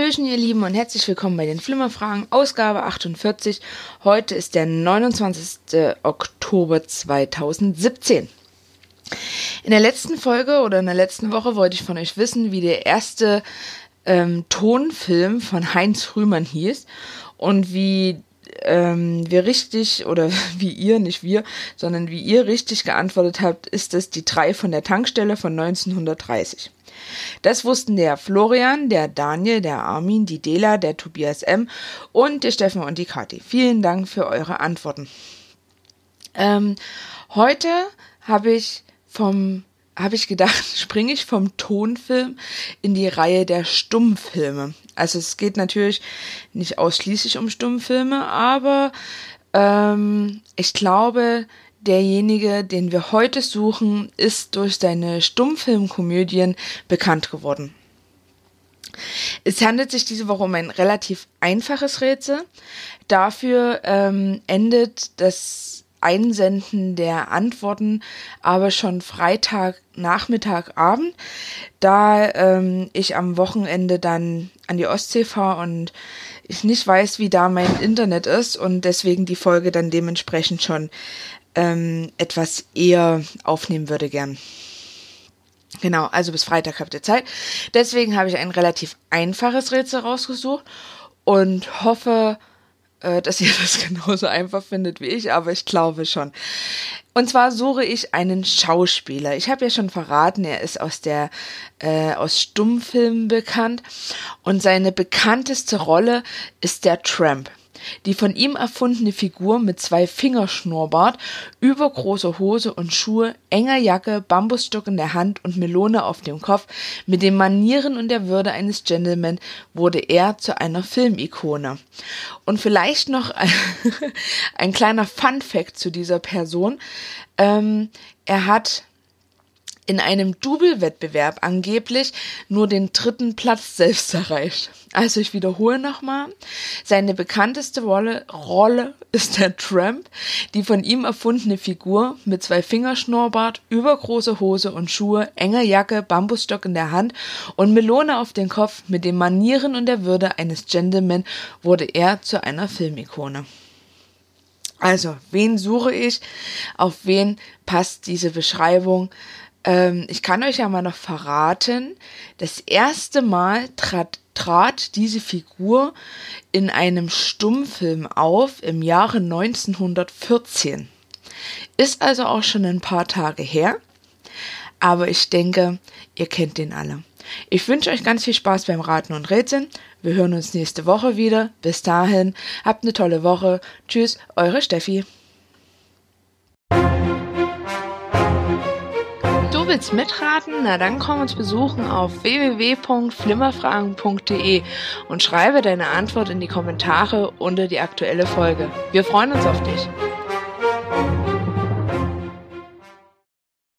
Hallöchen, ihr Lieben, und herzlich willkommen bei den Flimmerfragen, Ausgabe 48. Heute ist der 29. Oktober 2017. In der letzten Folge oder in der letzten Woche wollte ich von euch wissen, wie der erste Tonfilm von Heinz Rühmann hieß und wie wir richtig, oder wie ihr, nicht wir, sondern wie ihr richtig geantwortet habt, ist es die 3 von der Tankstelle von 1930. Das wussten der Florian, der Daniel, der Armin, die Dela, der Tobias M. und der Steffen und die Kathi. Vielen Dank für eure Antworten. Heute habe ich gedacht, springe ich vom Tonfilm in die Reihe der Stummfilme. Also es geht natürlich nicht ausschließlich um Stummfilme, aber ich glaube, derjenige, den wir heute suchen, ist durch seine Stummfilmkomödien bekannt geworden. Es handelt sich diese Woche um ein relativ einfaches Rätsel. Dafür endet das Einsenden der Antworten aber schon Freitagnachmittag, Abend, da ich am Wochenende dann an die Ostsee fahre und ich nicht weiß, wie da mein Internet ist und deswegen die Folge dann dementsprechend schon etwas eher aufnehmen würde gern. Genau, also bis Freitag habt ihr Zeit. Deswegen habe ich ein relativ einfaches Rätsel rausgesucht und hoffe, dass ihr das genauso einfach findet wie ich, aber ich glaube schon. Und zwar suche ich einen Schauspieler. Ich habe ja schon verraten, er ist aus Stummfilmen bekannt und seine bekannteste Rolle ist der Tramp. Die von ihm erfundene Figur mit 2 Fingerschnurrbart, übergroßer Hose und Schuhe, enger Jacke, Bambusstock in der Hand und Melone auf dem Kopf, mit den Manieren und der Würde eines Gentleman wurde er zu einer Filmikone. Und vielleicht noch ein kleiner Fun-Fact zu dieser Person. Er hat in einem Double-Wettbewerb angeblich nur den 3. Platz selbst erreicht. Also ich wiederhole nochmal. Seine bekannteste Rolle ist der Tramp, die von ihm erfundene Figur mit 2 Fingerschnurrbart, übergroße Hose und Schuhe, enger Jacke, Bambusstock in der Hand und Melone auf dem Kopf. Mit den Manieren und der Würde eines Gentleman wurde er zu einer Filmikone. Also, wen suche ich? Auf wen passt diese Beschreibung? Ich kann euch ja mal noch verraten, das erste Mal trat diese Figur in einem Stummfilm auf im Jahre 1914. Ist also auch schon ein paar Tage her, aber ich denke, ihr kennt den alle. Ich wünsche euch ganz viel Spaß beim Raten und Rätseln. Wir hören uns nächste Woche wieder. Bis dahin, habt eine tolle Woche. Tschüss, eure Steffi. Du willst mitraten? Na dann komm uns besuchen auf www.flimmerfragen.de und schreibe deine Antwort in die Kommentare unter die aktuelle Folge. Wir freuen uns auf dich.